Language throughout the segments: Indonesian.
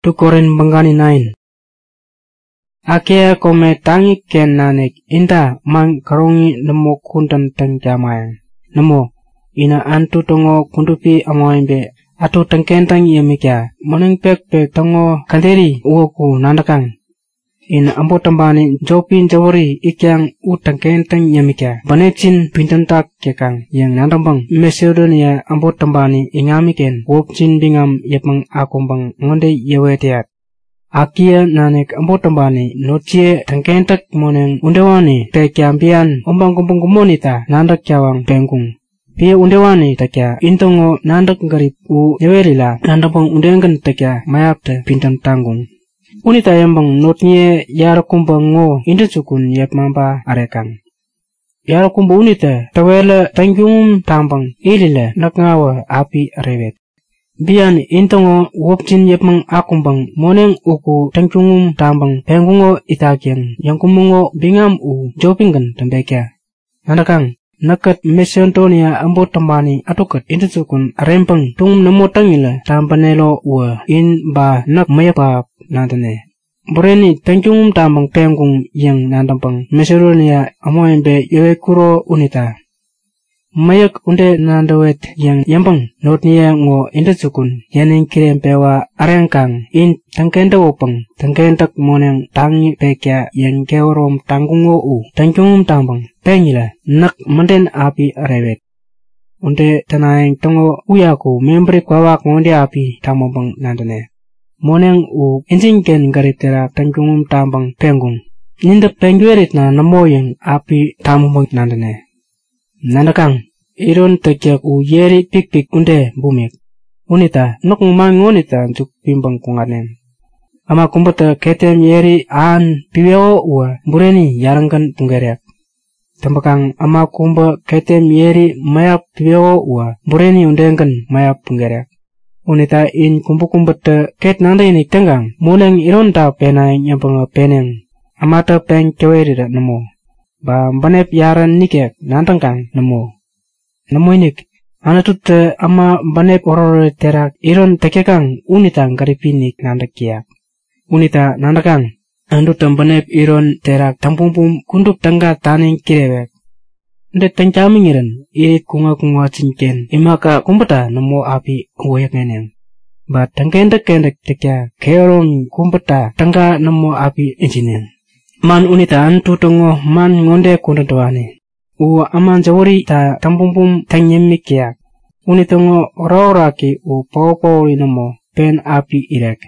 tukorin bangani nain. Akia kome tangi ken nanek inda mang karongi nemo kundan tang jamaya. Nemo ina antu tongo kundupi amoimbe atu tangkentang yemikya moneng pek tongo kanderi uoku nandakang. In ambo tambani jopin jawari ikyang u tangkentang yemikya banechin pintantak kekang yang nandambang Macedonia ambo tambani ingamiken wopchin bingam yepang akumbang ngonde yewetiat. Akia nanek ambo tambani notie tangkentak moneng undewani pekyampian ombang kumpung kumonita nandak kyawang pengkung. Pia undewani takya intongo nandak garip u yewelila nandambang undengan takya mayapte pintan tanggung. Unita yambang notnie yarakumbang ngo indesukun yapmamba arekang. Yarakumba unita tawela tangyung tambang ilila nakngawa api rewet. Bian intongo wopchin yapmang akumbang moneng uku tangyung tambang pengungo itakyang yang kumungo bingam u jopingan tembekya. Nandakang nakat Macedonia ambo tambani atukat indesukun arempang tung namo tangila tampanelo ua in ba nak mayapap nandane. Boreni tangyung tambang pengung yang nandampang Macedonia amoembe yewekuro unita. Mayak unde nandawet yang yambang notnia ngo indesukun yaneng kirempewa arengkang in tangkenda wopang tangkendak moneng tangi pekya yang keorom tanggungo u tangyung tambang pengila nak manden api rewet. Unde tanayeng tongo uyaku memberi kwawak ngonde api tamobang nandane. Moneng u injingken garitera tangyung tambang pengung. Ninda pengwerit na namoyeng api tamobang nandane. Nandakang iron takyak u yeri pik unde bumik. Unita nok mang unita juk pimbang kunganen. Ama kumbata ketem yeri an piweo ua bureni yarangkan tunggerak. Tambakang ama kumba ketem yeri mayap piweo ua bureni undengkan mayap tunggerak. Unita in kumbata ket nanda ini tenggang muleng iron ta penay nyabanga peneng. Amata peng keweri namo. Ba banep yaran nikek nantangkang namo. Namoinik anatut ama banep orore terak iron tekekang unita garipinik nandakiak. Unita nandakang andutam banep iron terak tampumpum kundup tangga taning kirewek. Nde tangcaming iran irit kunga cinken imaka kumbata namo api uwayak neneng. Ba tangkendak tekya keorom kumbata tangga namo api injinen. Man unita antu tongo man ngonde kundadwane. U aman jawari ta tampumpum tanyemikyak. Unitongo oraoraki u pawpawi namo pen api irek.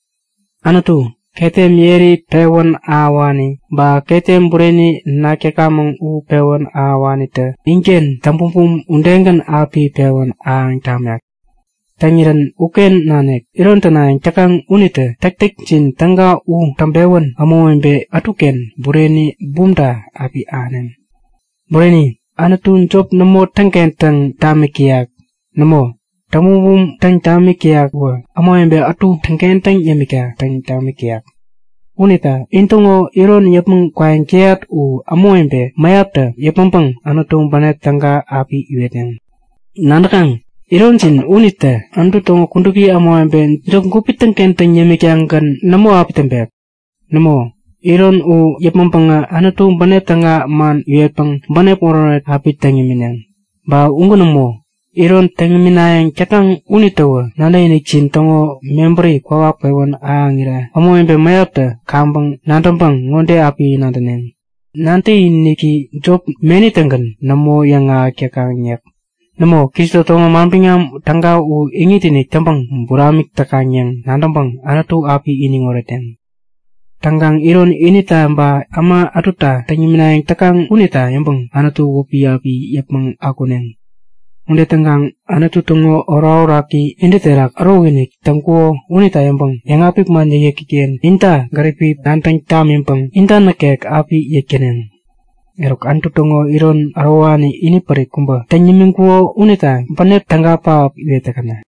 Anatu ketem yeri pewan awani ba ketem bureni nakekamang u pewan awani te ingken tampumpum undengan api pewan ang tamyak. Tangiran uken nanek iron tanayang cakang unite tek cin tangga u tambewan amoembe atuken bureni bumda api anen. Bureni anatun job namo tangkentang tamikiak namo tamubum tang tamikiak wa amoembe atu tangkentang yamika tang tamikiak. Unita intongo iron yapang kwaeng kiat u amoembe mayapta yapampang anatung banet tangga api iweteng. Nandakang iron cin unita antu tongo kunduki amoembe job gupitang kentang yamikiang kan namo api tembek. Namo iron u yapampanga anatung banet tangga man iwetpang banet ororet api tangiminang. Ba ungu namo iron tangiminayang cakang unitawa nanda ini cin tongo memberi kwawak pewan aangira amoembe mayapta kambang nandampang ngonde api nandaneng. Nanti niki job meni tanggan namo yang cakang nyak. Namo kisto tongo mampingam tangga u ingitini tampang buramik takanyang nandampang anatu api ini ngoreteng. Tanggang iron inita ba ama atuta tangiminayang takang unita yambang anatu wopi api yapmang akuneng. Unde tanggang anatu tongo oraoraki indi terak arogenik tangkuo unita yambang yang apik man yekikien inta garipi nantang tam yambang inta nakek api yekeneng. Erok antu tongo iron arawani ini pare kumba tanyimingkuo unita panet tanggapa iwetakana.